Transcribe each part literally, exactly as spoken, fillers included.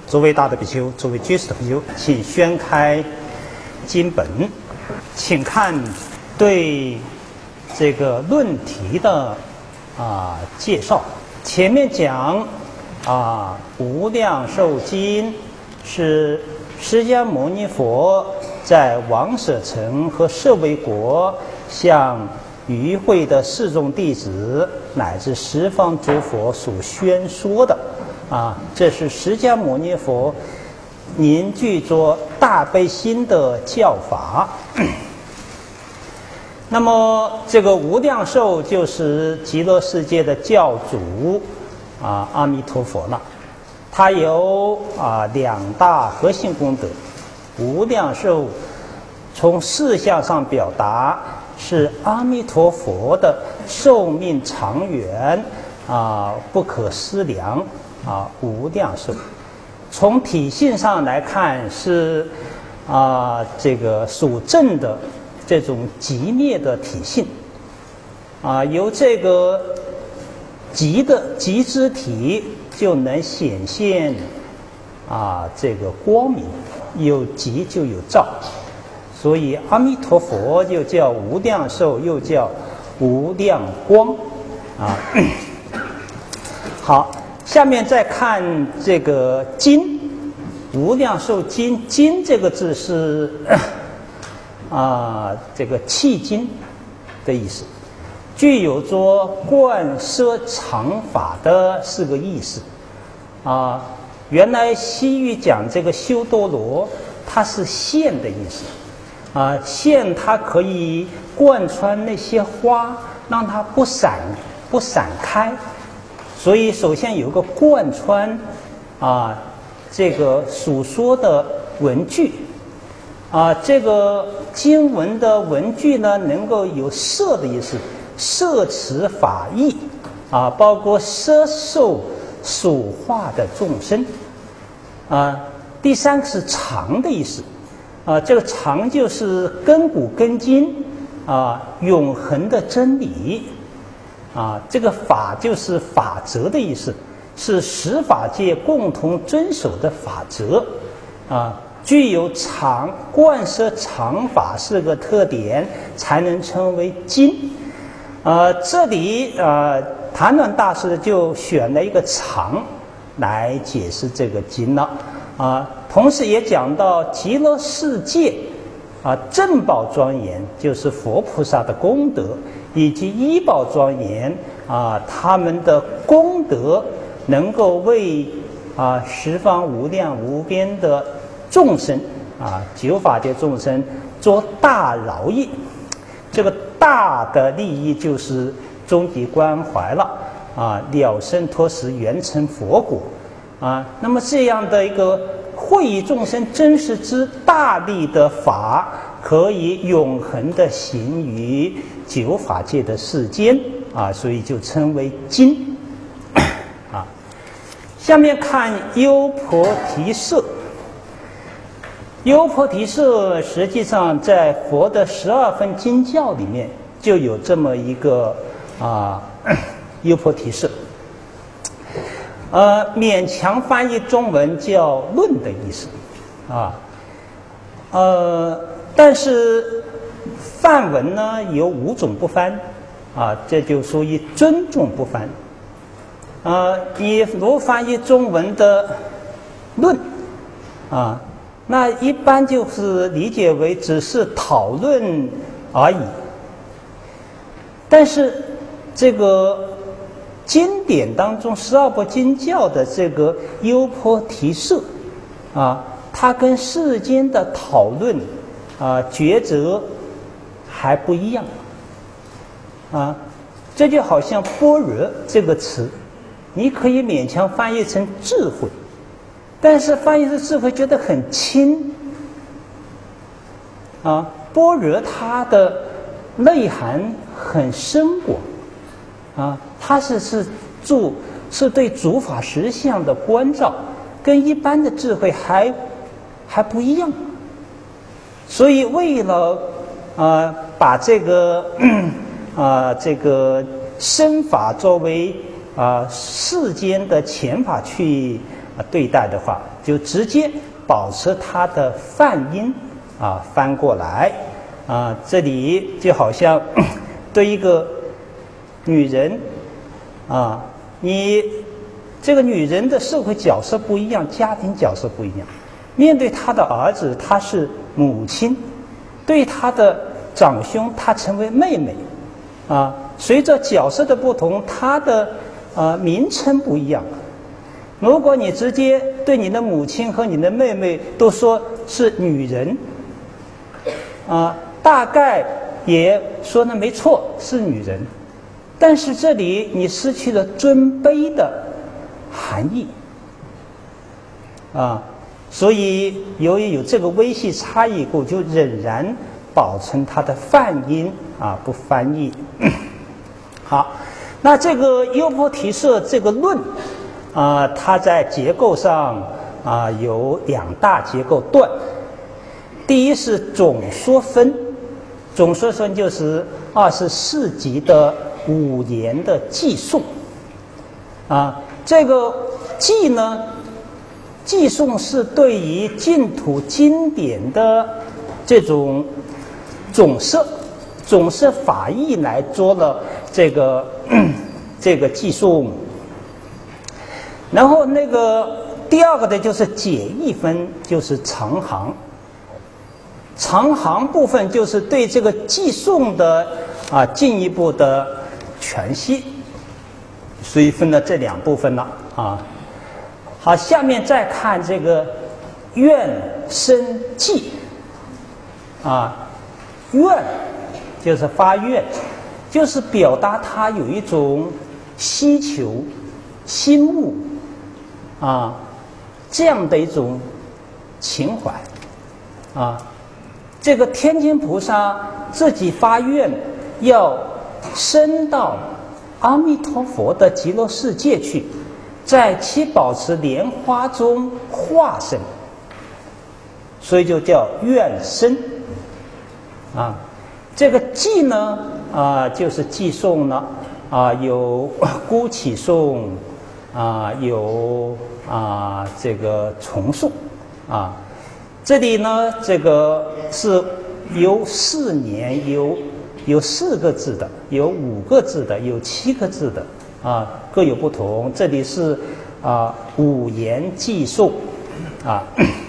诸位大德比丘，诸位居士比丘，请宣开经本，请看对这个论题的啊介绍。前面讲啊，无量寿经是释迦牟尼佛在王舍城和舍卫国向与会的四众弟子乃至十方诸佛所宣说的啊，这是释迦牟尼佛凝聚着大悲心的教法。那么这个无量寿就是极乐世界的教主啊，阿弥陀佛了。他有啊两大核心功德。无量寿从事项上表达是阿弥陀佛的寿命长远啊，不可思量啊，无量寿。从体性上来看是啊这个属正的这种极灭的体性啊，由这个极的极之体就能显现啊这个光明，有极就有照，所以阿弥陀佛又叫无量寿，又叫无量光啊。好，下面再看这个经，无量寿经，经这个字是啊这个契经的意思，具有着贯摄常法的四个意思啊。原来西域讲这个修多罗，它是线的意思啊，线它可以贯穿那些花，让它不散不散开，所以首先有个贯穿啊这个所说的文句啊，这个经文的文句呢，能够有摄的意思，摄持法义啊，包括摄受所化的众生啊。第三个是常的意思啊，这个常就是根古根今啊，永恒的真理啊。这个法就是法则的意思，是十法界共同遵守的法则啊。具有常贯摄常法四个特点，才能称为经。呃，这里呃，谭鸾大师就选了一个常来解释这个经了啊。同时也讲到极乐世界啊，正宝庄严就是佛菩萨的功德，以及依宝庄严啊，他们的功德能够为啊十方无量无边的众生啊，九法界众生做大饶益。这个大的利益就是终极关怀了啊，了生脱死，圆成佛果啊。那么这样的一个惠于众生真实之大利的法，可以永恒的行于九法界的世间啊，所以就称为经啊。下面看优婆提舍。优婆提舍实际上在佛的十二分经教里面就有这么一个啊优婆提舍，呃，勉强翻译中文叫论的意思啊，呃，但是梵文呢有五种不翻啊，这就属于尊重不翻啊。你如翻译中文的论啊，那一般就是理解为只是讨论而已。但是这个经典当中十二部经教的这个优婆提舍啊，它跟世间的讨论啊抉择还不一样啊。这就好像般若这个词，你可以勉强翻译成智慧，但是翻译成智慧觉得很轻啊。般若它的内涵很深广啊，它是是注是对诸法实相的关照，跟一般的智慧还还不一样。所以为了啊把这个啊这个身法作为啊世间的前法去啊对待的话，就直接保持它的泛音啊翻过来啊，这里就好像对一个女人啊，你这个女人的社会角色不一样，家庭角色不一样。面对她的儿子，她是母亲；对她的长兄，她成为妹妹。啊，随着角色的不同，她的呃名称不一样。如果你直接对你的母亲和你的妹妹都说是女人，啊，大概也说的没错，是女人。但是这里你失去了尊卑的含义啊，所以由于有这个微细差异故，就仍然保存它的泛音啊，不翻译。好，那这个优婆提舍这个论啊，它在结构上啊有两大结构段。第一是总说分，总说分就是二十四集的五言的偈颂啊。这个偈呢，偈颂是对于净土经典的这种总摄总摄法义来做了这个这个偈颂。然后那个第二个的就是解义分，就是长行。长行部分就是对这个偈颂的啊进一步的诠析，所以分了这两部分了啊。好，下面再看这个愿生偈啊，愿就是发愿，就是表达他有一种希求、心悟啊这样的一种情怀啊。这个天津菩萨自己发愿要升到阿弥陀佛的极乐世界去，在七宝池莲花中化身，所以就叫愿生啊。这个偈呢啊，就是偈颂呢啊，有孤起颂啊，有啊这个重颂啊。这里呢，这个是有四年，有有四个字的，有五个字的，有七个字的，啊，各有不同。这里是啊五言偈颂，啊。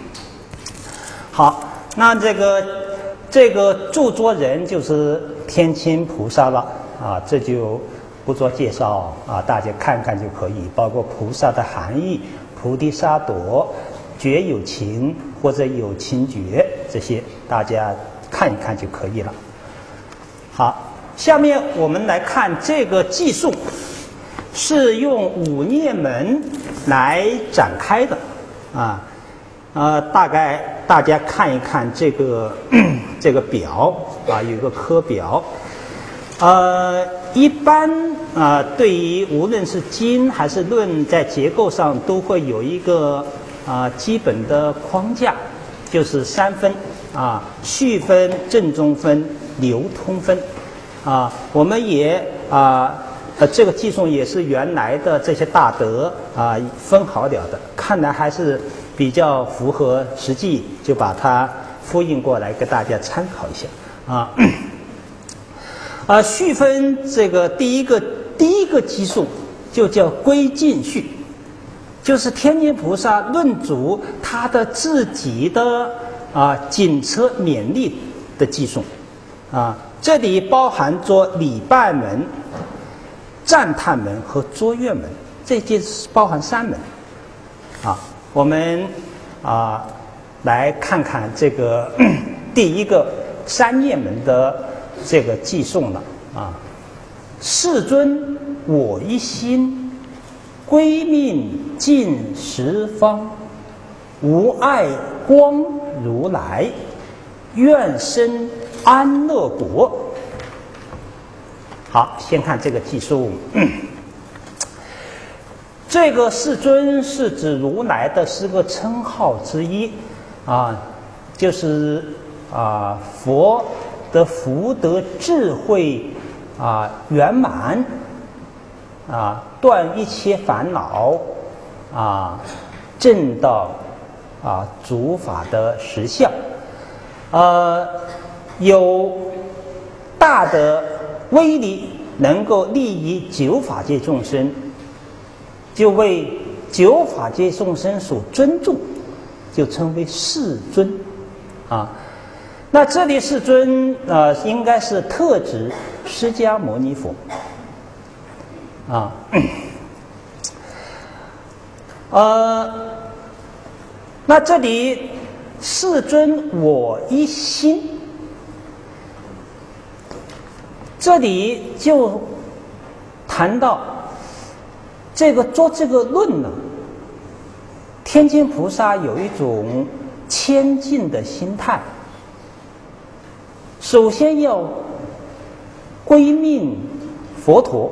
好，那这个这个著作人就是天亲菩萨了，啊，这就不做介绍啊，大家看看就可以。包括菩萨的含义，菩提萨埵。觉有情或者有情觉，这些大家看一看就可以了。好，下面我们来看这个偈颂是用五念门来展开的啊，呃，大概大家看一看这个这个表啊，有一个科表。呃，一般啊、呃，对于无论是经还是论，在结构上都会有一个。啊，基本的框架就是三分啊，序分、正中分、流通分啊。我们也啊，呃，这个偈颂也是原来的这些大德啊分好了的，看来还是比较符合实际，就把它复印过来给大家参考一下啊。啊，序分这个第一个第一个偈颂就叫归尽序。就是天津菩萨论主他的自己的啊警车勉励的偈颂啊，这里包含着礼拜门、赞叹门和卓越门，这些包含三门啊。我们啊来看看这个第一个三业门的这个偈颂了啊。世尊，我一心。归命尽十方，无碍光如来，愿生安乐国。好，先看这个偈颂。这个世尊是指如来的是个称号之一啊，就是啊佛的福德智慧啊圆满啊，断一切烦恼啊， 证到啊诸法的实相，呃，有大的威力，能够利益九法界众生，就为九法界众生所尊重，就称为世尊啊。那这里世尊啊、呃，应该是特指释迦牟尼佛啊。呃，那这里世尊我一心，这里就谈到这个做这个论呢，天津菩萨有一种谦敬的心态，首先要归命佛陀。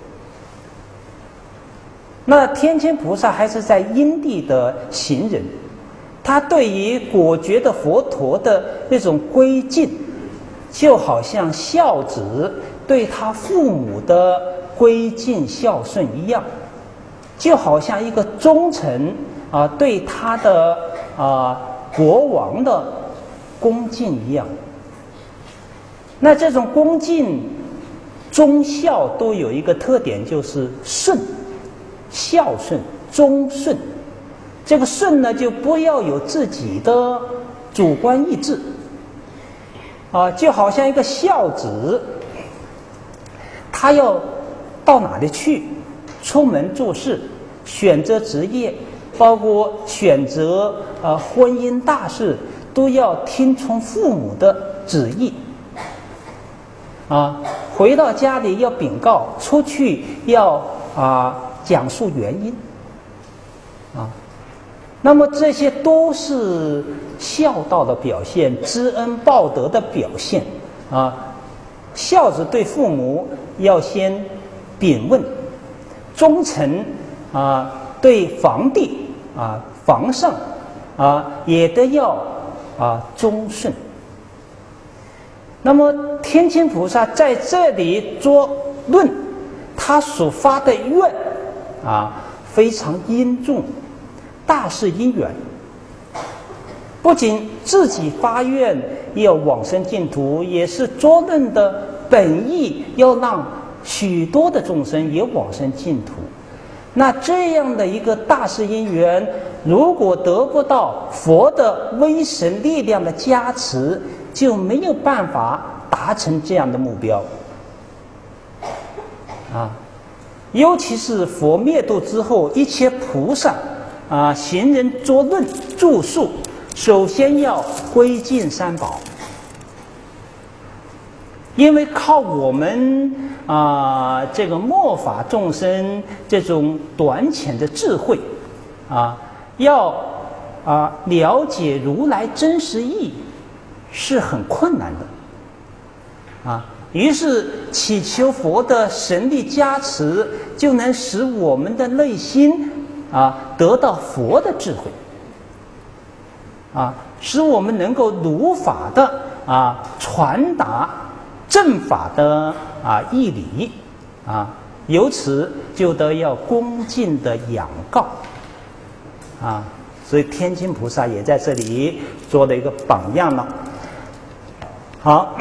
那天津菩萨还是在因地的行人，他对于果觉的佛陀的那种归敬，就好像孝子对他父母的归敬孝顺一样，就好像一个忠臣啊、呃、对他的啊、呃、国王的恭敬一样。那这种恭敬、忠孝都有一个特点，就是顺。孝顺、忠顺，这个顺呢，就不要有自己的主观意志啊，就好像一个孝子，他要到哪里去，出门做事，选择职业，包括选择呃婚姻大事，都要听从父母的旨意啊。回到家里要禀告，出去要啊。讲述原因啊，那么这些都是孝道的表现，知恩报德的表现啊。孝子对父母要先禀问，忠臣啊对皇帝啊皇上啊也得要啊忠顺。那么天津菩萨在这里做论，他所发的愿啊，非常殷重，大是因缘。不仅自己发愿要往生净土，也是作论的本意，要让许多的众生也往生净土。那这样的一个大是因缘，如果得不到佛的威神力量的加持，就没有办法达成这样的目标啊。尤其是佛灭度之后，一切菩萨啊、行人作论著述，首先要归敬三宝，因为靠我们啊、呃、这个末法众生这种短浅的智慧啊，要啊、呃、了解如来真实义是很困难的啊。于是祈求佛的神力加持，就能使我们的内心啊得到佛的智慧啊，使我们能够如法的啊传达正法的啊义理啊，由此就得要恭敬的仰告啊。所以天津菩萨也在这里做了一个榜样了。好。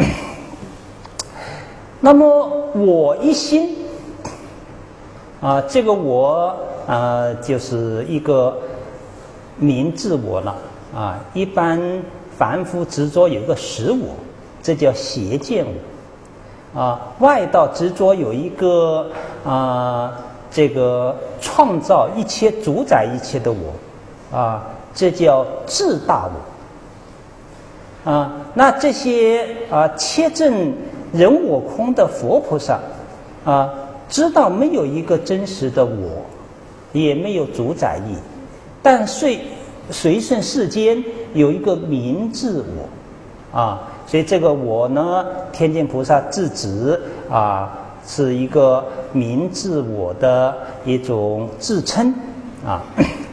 那么我一心啊，这个我啊，就是一个名自我了啊。一般凡夫执着有一个实我，这叫邪见我啊。外道执着有一个啊，这个创造一切、主宰一切的我啊，这叫自大我啊。那这些啊，切证人我空的佛菩萨啊，知道没有一个真实的我，也没有主宰意，但随随顺世间有一个名自我啊，所以这个我呢，天津菩萨自指啊，是一个名自我的一种自称啊。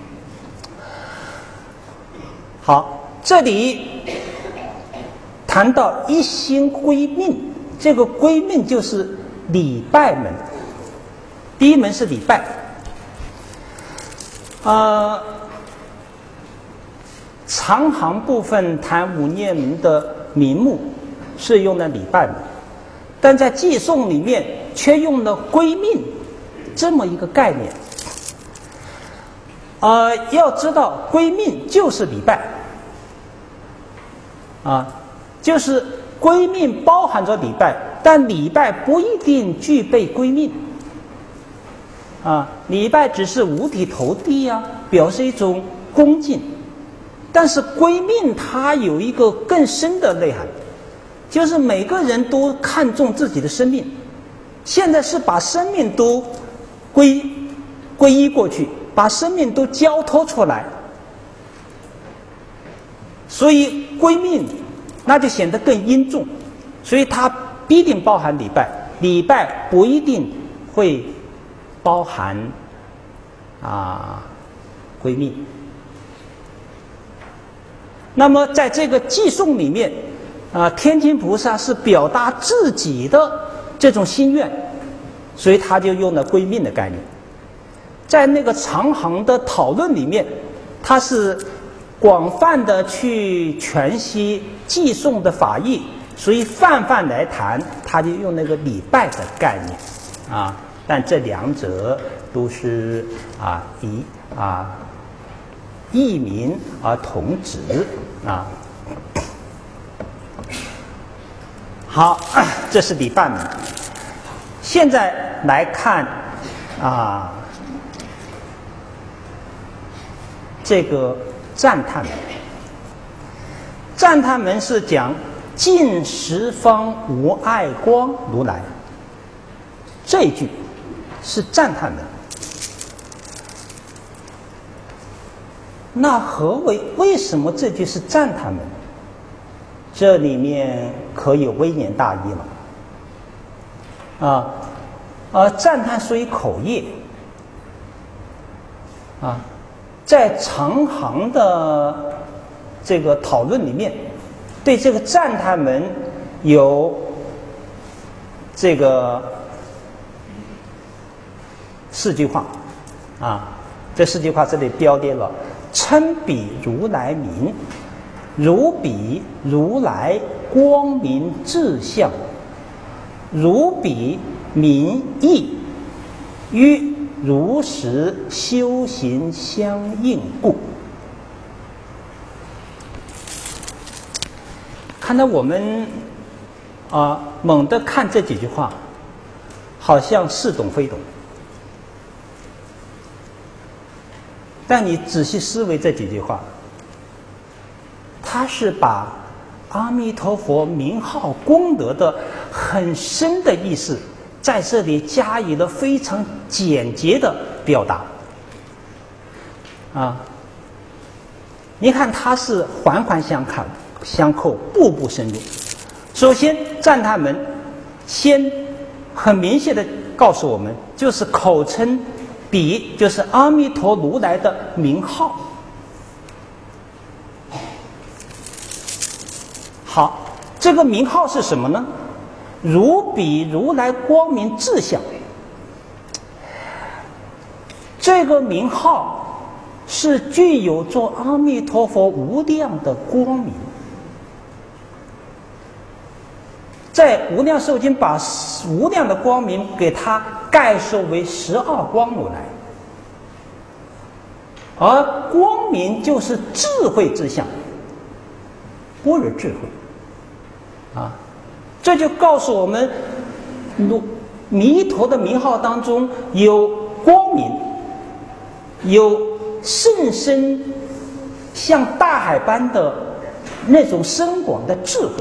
好，这里谈到一心归命。这个归命就是礼拜门，第一门是礼拜。呃， 长行部分谈五念名的名目是用了礼拜名，但在偈颂里面却用了归命这么一个概念。呃，要知道归命就是礼拜啊，就是归命包含着礼拜，但礼拜不一定具备归命啊，礼拜只是五体投地啊，表示一种恭敬。但是归命它有一个更深的内涵，就是每个人都看重自己的生命，现在是把生命都归归依过去，把生命都交托出来，所以归命那就显得更殷重，所以它必定包含礼拜，礼拜不一定会包含啊归命。那么在这个偈颂里面啊，天亲菩萨是表达自己的这种心愿，所以他就用了归命的概念。在那个长行的讨论里面，他是广泛的去诠析偈颂的法义，所以泛泛来谈，他就用那个礼拜的概念啊。但这两者都是啊以啊异名而同旨啊。好，这是礼拜名。现在来看啊，这个赞叹门。赞叹门是讲尽十方无碍光如来，这一句是赞叹门。那何为为什么这句是赞叹门？这里面可有微言大义了啊！而赞叹属于口业啊，在长行的这个讨论里面，对这个赞叹门有这个四句话啊，这四句话这里标列了：称彼如来名，如彼如来光明智相，如彼名义，与如实修行相应故。看到我们啊猛地看这几句话，好像似懂非懂，但你仔细思维这几句话，他是把阿弥陀佛名号功德的很深的意思在这里加以了非常简洁的表达啊。你看它是环环相扣相扣步步深入。首先赞叹门先很明显的告诉我们，就是口称彼就是阿弥陀如来的名号。好，这个名号是什么呢？如彼如来光明智相。这个名号是具有着阿弥陀佛无量的光明。在无量寿经把无量的光明给它概述为十二光如来，而光明就是智慧之相，般若智慧啊。这就告诉我们，弥陀的名号当中有光明，有甚深像大海般的那种深广的智慧。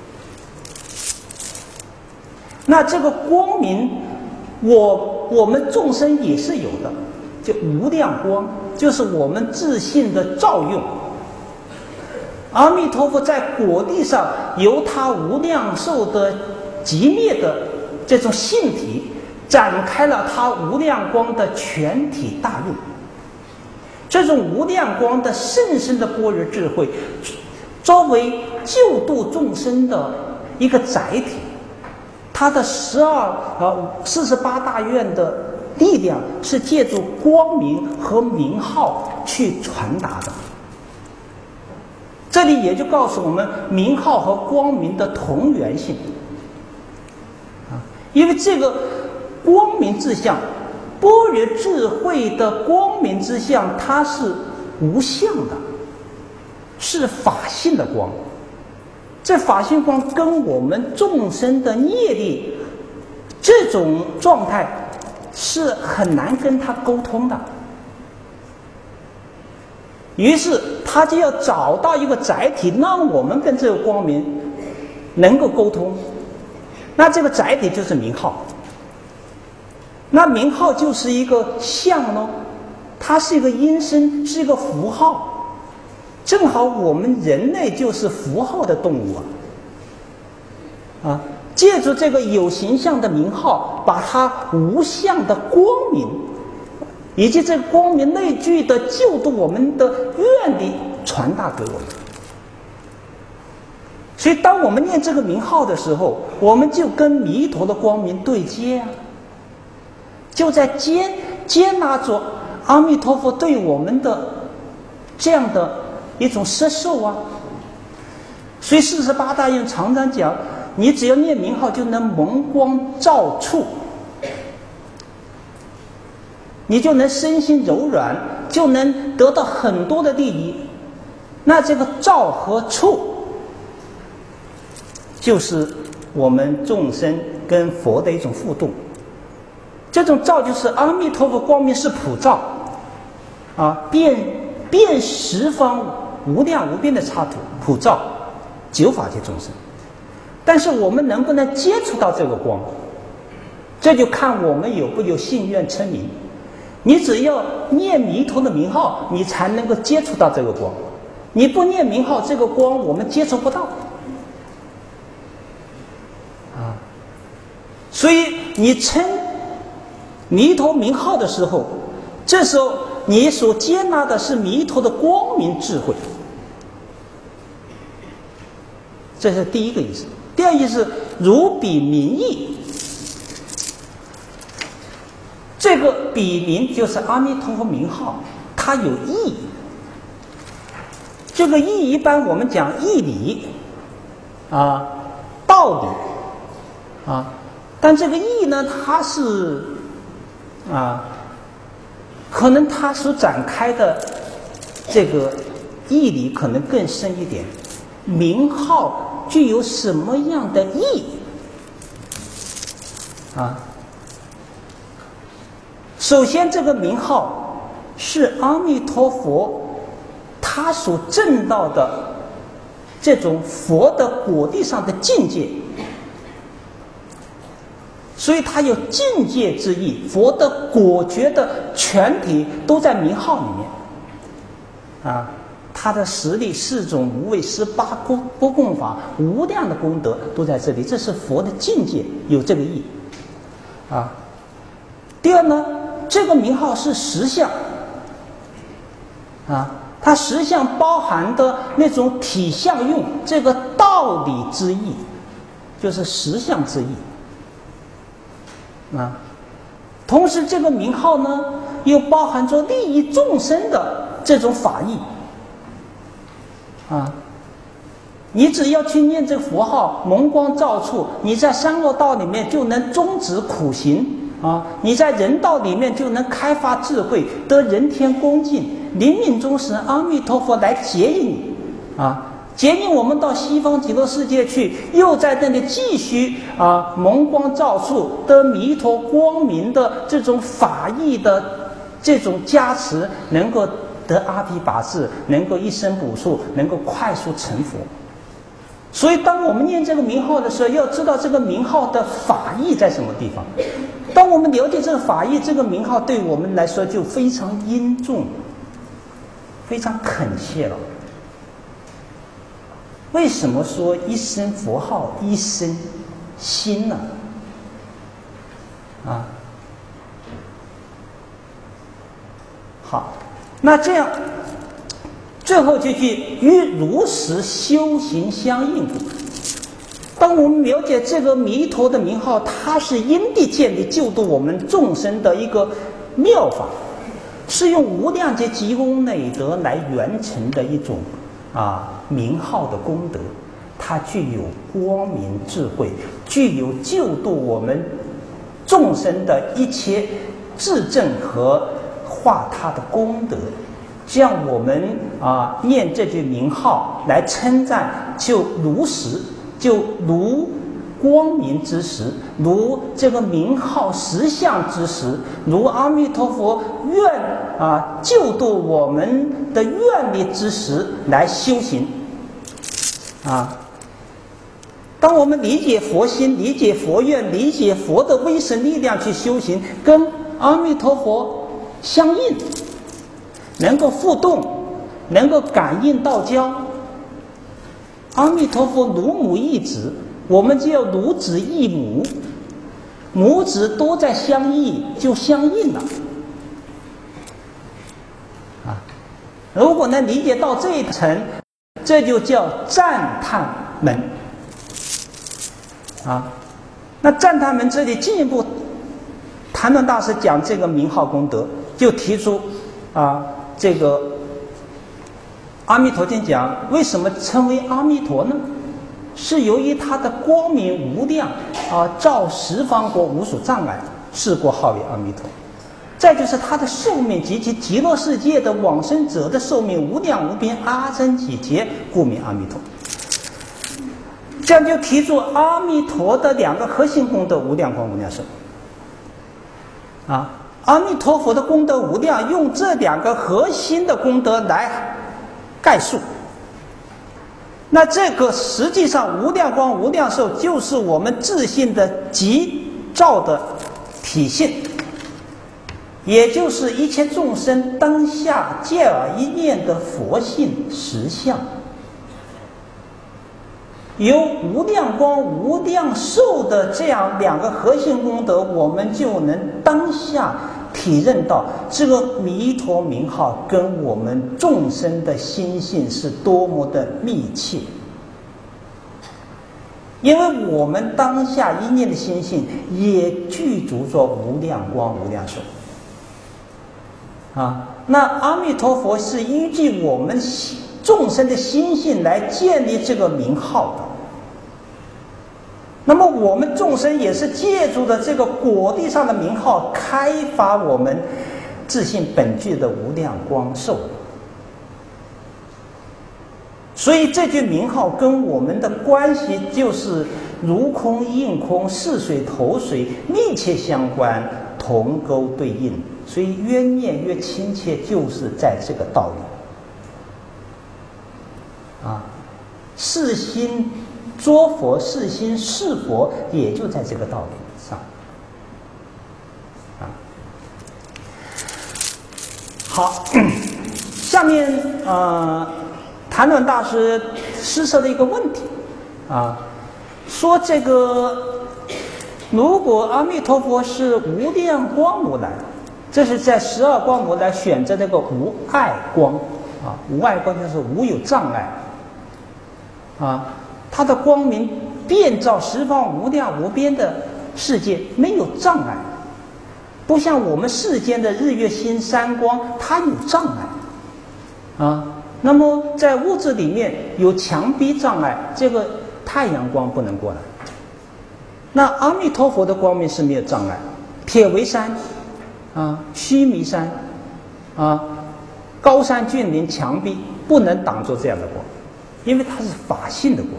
那这个光明，我我们众生也是有的，就无量光，就是我们自信的照用。阿弥陀佛在果地上由他无量寿的极灭的这种性体，展开了他无量光的全体大用。这种无量光的甚深的般若智慧，作为救度众生的一个载体，它的十二呃四十八大愿的力量是借助光明和名号去传达的。 这里也就告诉我们名号和光明的同源性啊，因为这个光明之相，般若智慧的光明之相，它是无相的，是法性的光。这法性光跟我们众生的业力这种状态是很难跟他沟通的，于是他就要找到一个载体，让我们跟这个光明能够沟通。那这个载体就是名号，那名号就是一个相咯，它是一个音声，是一个符号。正好我们人类就是符号的动物啊，啊，借助这个有形象的名号，把它无相的光明，以及这个光明内具的救度我们的愿力传达给我们。所以当我们念这个名号的时候，我们就跟弥陀的光明对接啊，就在接接纳着阿弥陀佛对我们的这样的一种摄受啊。所以四十八大愿常常讲，你只要念名号就能蒙光照触，你就能身心柔软，就能得到很多的利益。那这个照和触就是我们众生跟佛的一种互动。这种照就是阿弥陀佛光明是普照啊，遍遍十方无量无边的刹土，普照九法界众生。但是我们能不能接触到这个光，这就看我们有不有信愿称名。你只要念弥陀的名号，你才能够接触到这个光。你不念名号，这个光我们接触不到啊。所以你称弥陀名号的时候，这时候你所接纳的是弥陀的光明智慧，这是第一个意思。第二意思，如彼名义，这个笔名就是阿弥陀佛名号，它有意义。这个意一般我们讲义理啊、道理啊，但这个义呢，它是啊，可能它所展开的这个义理可能更深一点。名号具有什么样的意义啊？首先，这个名号是阿弥陀佛他所证到的这种佛的果地上的境界，所以它有境界之意。佛的果觉的全体都在名号里面啊，它的实力四种无畏十八不共法无量的功德都在这里，这是佛的境界，有这个意啊。第二呢，这个名号是实相啊，它实相包含的那种体相用这个道理之意，就是实相之意啊。同时这个名号呢又包含着利益众生的这种法义啊。你只要去念这个佛号，蒙光照触，你在三恶道里面就能终止苦行啊，你在人道里面就能开发智慧，得人天恭敬，临命终时阿弥陀佛来接引你啊，接引我们到西方极乐世界去，又在那里继续啊蒙光照触，得弥陀光明的这种法义的这种加持，能够得阿毗跋致，能够一生补处，能够快速成佛。所以当我们念这个名号的时候，要知道这个名号的法义在什么地方。当我们了解这个法义，这个名号对我们来说就非常殷重，非常恳切了。为什么说一声佛号一生心呢？啊，好，那这样最后这句与如实修行相应故。当我们了解这个弥陀的名号，它是因地建立救度我们众生的一个妙法，是用无量劫积功累德来圆成的一种啊名号的功德，它具有光明智慧，具有救度我们众生的一切智证和化他的功德。这样我们啊念这句名号来称赞，就如实，就如光明之时，如这个名号实相之时，如阿弥陀佛愿啊救度我们的愿力之时来修行啊。当我们理解佛心、理解佛愿、理解佛的威神力量去修行，跟阿弥陀佛相应，能够互动，能够感应道交。阿弥陀佛如母一子，我们就要如子一母，母子都在相应，就相应了啊。如果能理解到这一层，这就叫赞叹门啊。那赞叹门这里进一步，谭论大师讲这个名号功德，就提出啊，这个阿弥陀经讲为什么称为阿弥陀呢？是由于他的光明无量啊，照十方国无所障碍，是故号为阿弥陀。再就是他的寿命及其极乐世界的往生者的寿命无量无边，阿僧祇劫，故名阿弥陀。这样就提出阿弥陀的两个核心功德：无量光、无量寿。啊，阿弥陀佛的功德无量，用这两个核心的功德来概述。那这个实际上无量光无量寿就是我们自信的极照的体现，也就是一切众生当下借耳一念的佛性实相。由无量光无量寿的这样两个核心功德，我们就能当下体认到这个弥陀名号跟我们众生的心性是多么的密切。因为我们当下一念的心性也具足着无量光无量寿啊。那阿弥陀佛是依据我们众生的心性来建立这个名号的。那么我们众生也是借助着这个果地上的名号，开发我们自性本具的无量光寿。所以这句名号跟我们的关系就是如空应空，似水投水，密切相关，同钩对应。所以越念越亲切，就是在这个道理啊。是心作佛，是心是佛，也就在这个道理上啊。好，下面呃，谭论大师施设的一个问题啊，说这个如果阿弥陀佛是无量光如来，这是在十二光如来选择这个无碍光啊，无碍光就是无有障碍啊。它的光明遍照十方无量无边的世界，没有障碍，不像我们世间的日月星山光，它有障碍啊。那么在物质里面有墙壁障碍，这个太阳光不能过来。那阿弥陀佛的光明是没有障碍，铁围山啊、须弥山啊、高山峻岭墙壁不能挡住这样的光，因为它是法性的光。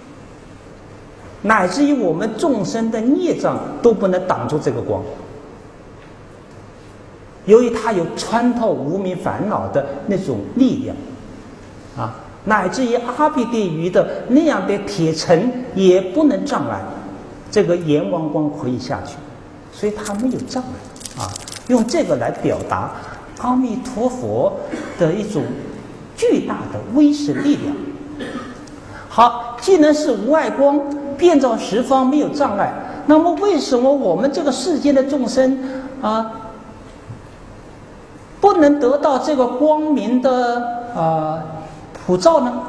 乃至于我们众生的孽障都不能挡住这个光，由于它有穿透无明烦恼的那种力量啊，乃至于阿鼻地狱的那样的铁城也不能障碍这个阎王光可以下去，所以它没有障碍啊。用这个来表达阿弥陀佛的一种巨大的威神力量。好，既然是无碍光，遍照十方没有障碍，那么为什么我们这个世间的众生啊，不能得到这个光明的啊普照呢？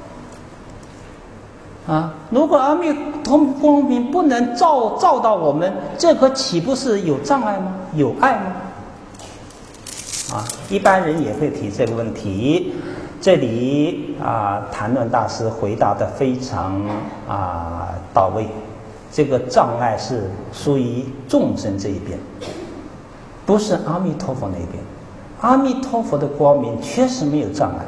啊，如果阿弥陀光明不能照照到我们，这个岂不是有障碍吗？有碍吗？啊，一般人也会提这个问题。 这里啊，谭论大师回答的非常啊到位。这个障碍是属于众生这一边，不是阿弥陀佛那边。阿弥陀佛的光明确实没有障碍。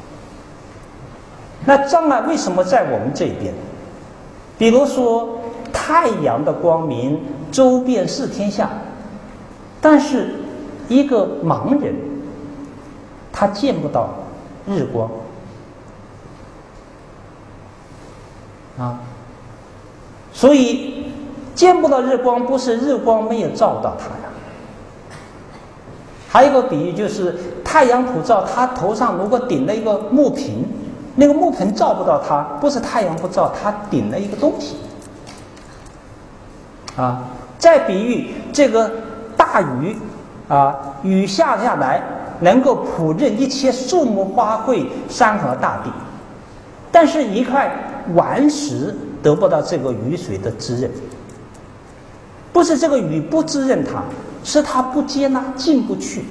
那障碍为什么在我们这边？比如说太阳的光明周遍四天下，但是一个盲人他见不到日光啊，所以见不到日光不是日光没有照到他呀。还有一个比喻就是太阳普照，他头上如果顶了一个木瓶，那个木盆照不到他，不是太阳不照，他顶了一个东西啊。再比喻这个大雨啊，雨下下来能够普润一切树木花卉山河大地，但是一块顽石得不到这个雨水的滋润，不是这个雨不滋润它，是它不接纳，进不去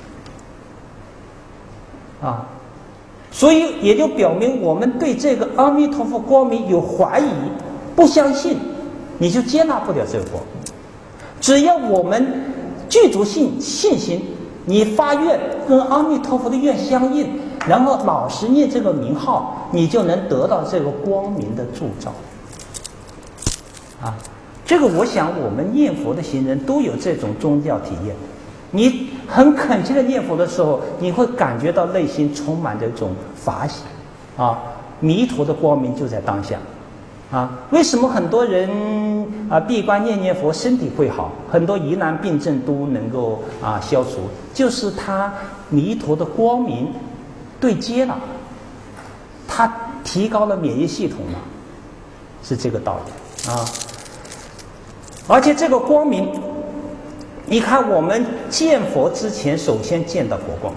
啊。所以也就表明我们对这个阿弥陀佛光明有怀疑，不相信，你就接纳不了这个光。只要我们具足信信心，你发愿跟阿弥陀佛的愿相应，然后老实念这个名号，你就能得到这个光明的铸造啊。这个我想我们念佛的行人都有这种宗教体验。你很恳切的念佛的时候，你会感觉到内心充满着一种法喜啊，弥陀的光明就在当下啊。为什么很多人啊闭关念念佛身体会好，很多疑难病症都能够啊消除，就是他弥陀的光明对接了，他提高了免疫系统了，是这个道理啊。而且这个光明，你看我们见佛之前首先见到佛光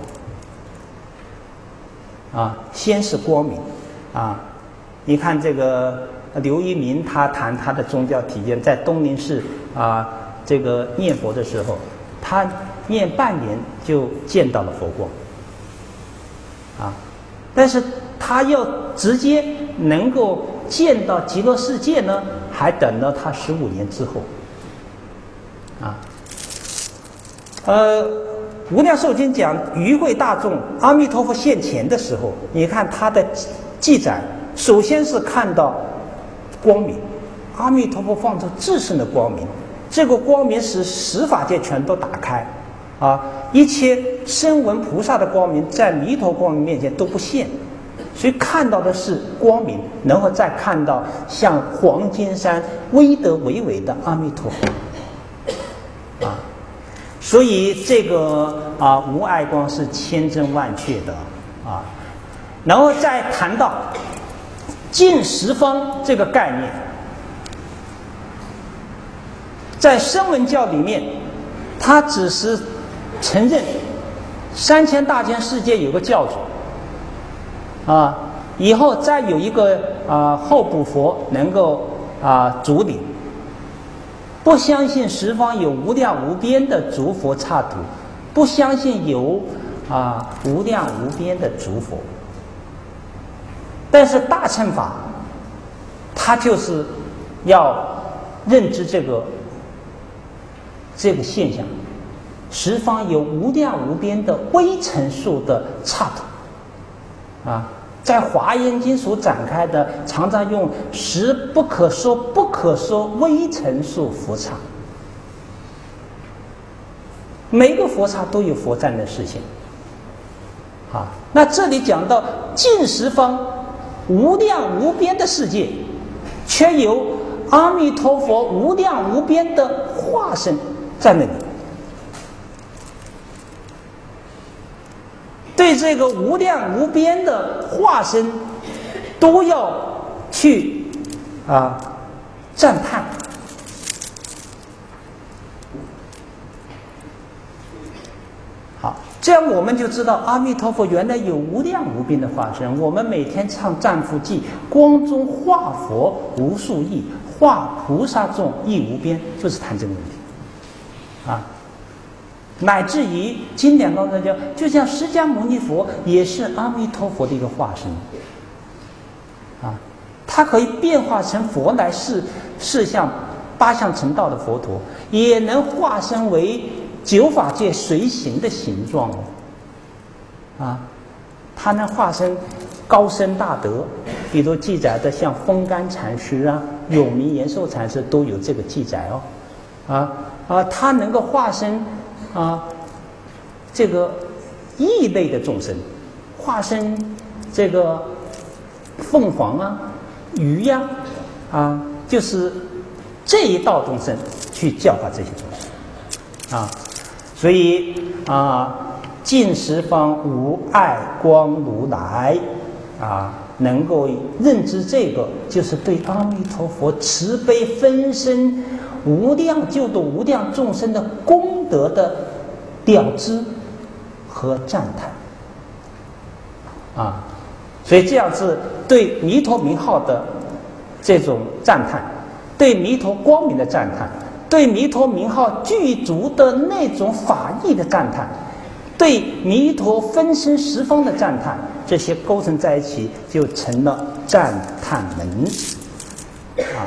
啊，先是光明啊。你看这个刘一鸣他谈他的宗教体验，在东林寺啊这个念佛的时候，他念半年就见到了佛光啊，但是他要直接能够见到极乐世界呢，还等了他十五年之后啊。呃，无量寿经讲与会大众阿弥陀佛现前的时候，你看他的记载，首先是看到光明，阿弥陀佛放出至圣的光明，这个光明使十法界全都打开啊，一切声闻菩萨的光明在弥陀光明面前都不现，所以看到的是光明，然后再看到像黄金山威德巍巍的阿弥陀佛啊。所以这个啊无碍光是千真万确的啊。然后再谈到净十方这个概念，在声闻教里面，它只是承认三千大千世界有个教主啊，以后再有一个啊候补佛能够啊主领。不相信十方有无量无边的诸佛刹土，不相信有啊无量无边的诸佛。但是大乘法，它就是要认知这个这个现象，十方有无量无边的微尘数的刹土啊。在华严经所展开的，常常用十不可说不可说微尘数佛刹，每个佛刹都有佛占的事情啊。那这里讲到净十方无量无边的世界，却有阿弥陀佛无量无边的化身在那里。对这个无量无边的化身，都要去啊赞叹。好，这样我们就知道阿弥陀佛原来有无量无边的化身。我们每天唱赞佛偈，光中化佛无数亿，化菩萨众亦无边，就是谈这个问题啊。 乃至于经典当中讲，就像释迦牟尼佛也是阿弥陀佛的一个化身啊，它可以变化成佛来示示相八相成道的佛陀，也能化身为九法界随行的形状啊，它能化身高深大德，比如记载的像风干禅师啊、永明延寿禅师都有这个记载哦，啊啊，它能够化身啊这个异类的众生，化身这个凤凰啊、鱼呀 啊, 啊，就是这一道众生去教化这些众生啊，所以啊，尽十方无碍光如来啊，能够认知这个，就是对阿弥陀佛慈悲分身无量救度无量众生的功德的了知和赞叹啊，所以这样子对弥陀名号的这种赞叹，对弥陀光明的赞叹，对弥陀名号具足的那种法义的赞叹，对弥陀分身十方的赞叹，这些构成在一起，就成了赞叹门啊。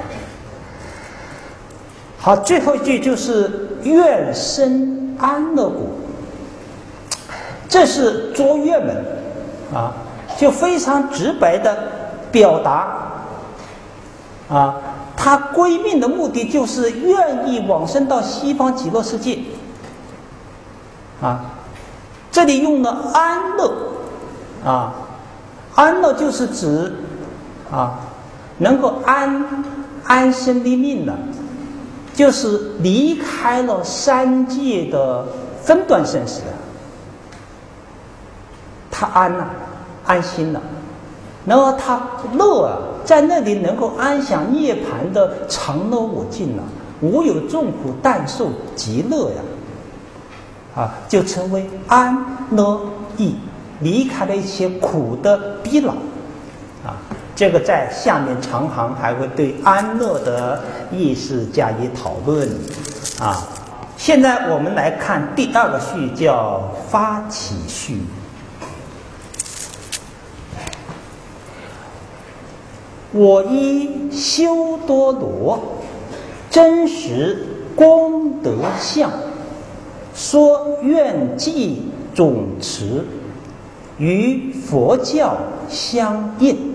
好，最后一句就是愿生安乐果，这是卓越门啊，就非常直白的表达啊，他归命的目的就是愿意往生到西方极乐世界啊。这里用了安乐啊，安乐就是指啊，能够安安身立命的，就是离开了三界的分段生死，他安了、啊，安心了，然后他乐啊，在那里能够安享涅槃的常乐我净了、啊，无有众苦，但受极乐呀。啊，就成为安乐意，离开了一些苦的逼恼啊。这个在下面长行还会对安乐的意思加以讨论啊。现在我们来看第二个序，叫发起序。我依修多罗真实功德相，说愿记总持，与佛教相应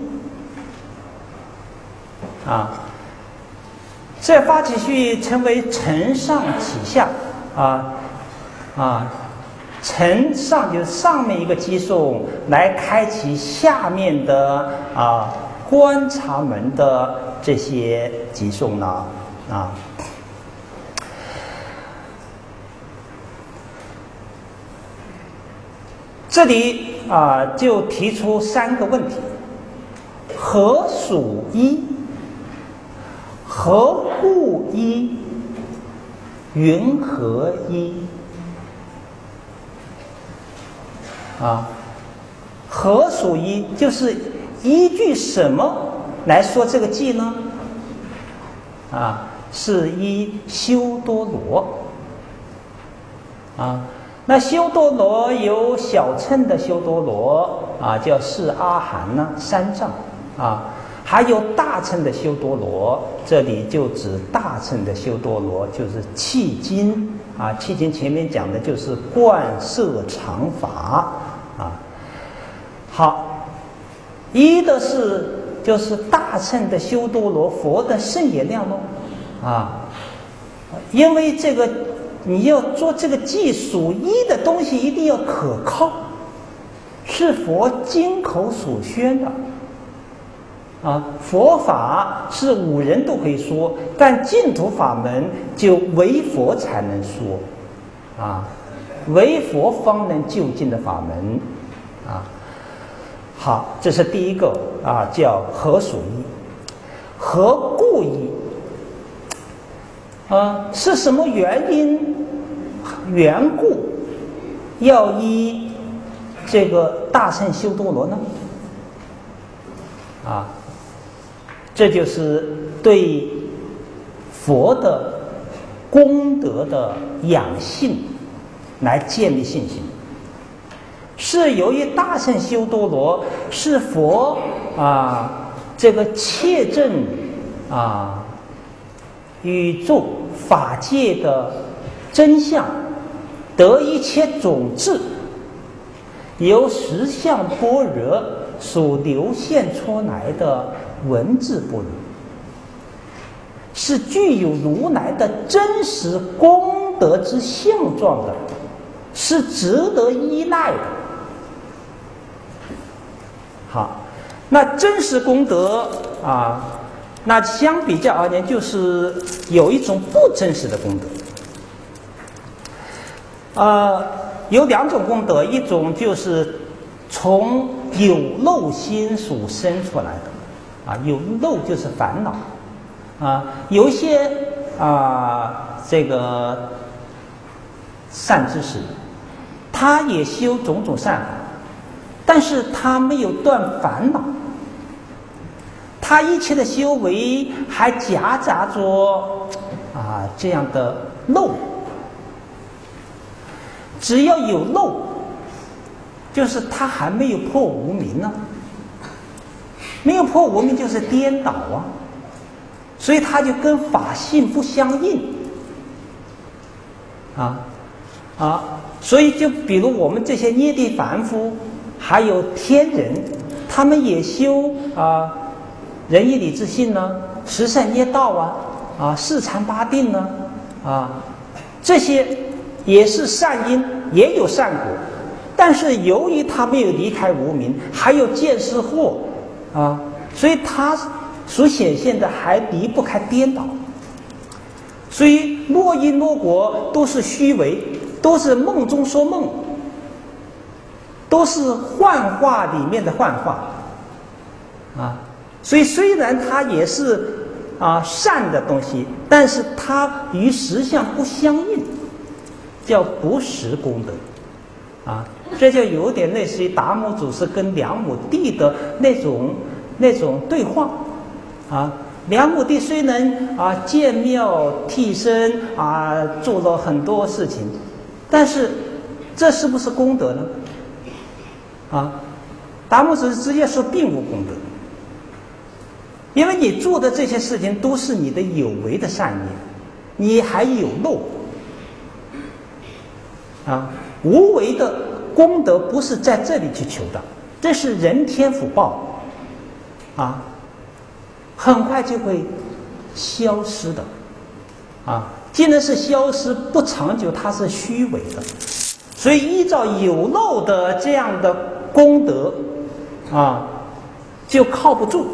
啊。这发起序称为承上启下啊啊，承上就是上面一个偈颂，来开启下面的啊观察门的这些偈颂呢啊。这里啊，就提出三个问题：何属一？何故一？云何一？啊，何属一？就是依据什么来说这个偈呢？啊，是依修多罗啊。那修多罗有小乘的修多罗啊，叫四阿含呢、啊、三藏啊，还有大乘的修多罗，这里就指大乘的修多罗，就是契经啊。契经前面讲的就是观摄常法啊。好，一的是就是大乘的修多罗佛的圣言量喽啊，因为这个。你要做这个记属一的东西，一定要可靠，是佛经口所宣的啊。佛法是五人都可以说，但净土法门就唯佛才能说啊，唯佛方能就近的法门啊。好，这是第一个啊，叫何属一？何故一？啊，是什么原因、缘故要依这个大乘修多罗呢？啊，这就是对佛的功德的养性来建立信心。是由于大乘修多罗是佛啊这个切证啊宇宙法界的真相得一切种智，由实相般若所流现出来的文字般若，是具有如来的真实功德之相状的，是值得依赖的。好，那真实功德啊，那相比较而言，就是有一种不真实的功德。呃，有两种功德，一种就是从有漏心所生出来的，啊，有漏就是烦恼，啊，有一些啊这个善知识，他也修种种善法，但是他没有断烦恼，他一切的修为还夹杂着啊这样的漏。只要有漏，就是他还没有破无明呢、啊，没有破无明就是颠倒啊，所以他就跟法性不相应啊啊，所以就比如我们这些涅地凡夫，还有天人，他们也修啊仁义礼智信呢，十善业道啊啊四禅八定呢啊，这些也是善因，也有善果，但是由于他没有离开无明，还有见思惑啊，所以他所显现的还离不开颠倒，所以若因若果都是虚伪，都是梦中说梦，都是幻化里面的幻化啊，所以虽然它也是啊善的东西，但是它与实相不相应，叫不实功德啊，这就有点类似于达摩祖师跟梁武帝的那种那种对话啊。梁武帝虽能啊建庙替身啊做了很多事情，但是这是不是功德呢？啊，达摩祖师直接说并无功德，因为你做的这些事情都是你的有为的善业，你还有漏。啊，无为的功德不是在这里去求的，这是人天福报，啊，很快就会消失的，啊，既然是消失不长久，它是虚伪的，所以依照有漏的这样的功德，啊，就靠不住，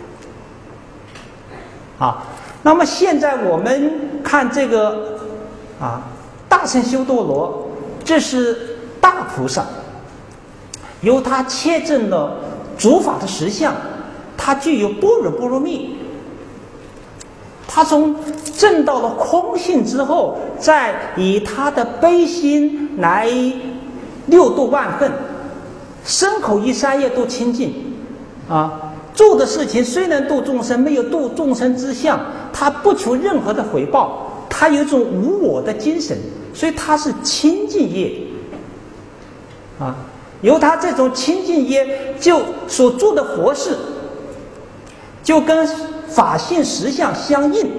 啊，那么现在我们看这个啊，大乘修多罗。这是大菩萨，由他切证了诸法的实相，他具有般若波罗蜜。他从证到了空性之后，再以他的悲心来六度万分，身口意三业都清净啊。做的事情虽然度众生，没有度众生之相，他不求任何的回报，他有一种无我的精神。所以他是清净业啊，由他这种清净业就所做的佛事，就跟法性实相相应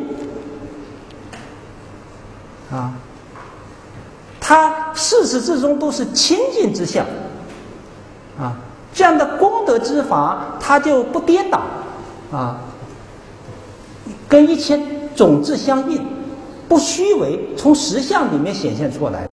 啊，他事实之中都是清净之相啊，这样的功德之法，他就不颠倒啊，跟一切种子相应。不虚伪，从实相里面显现出来。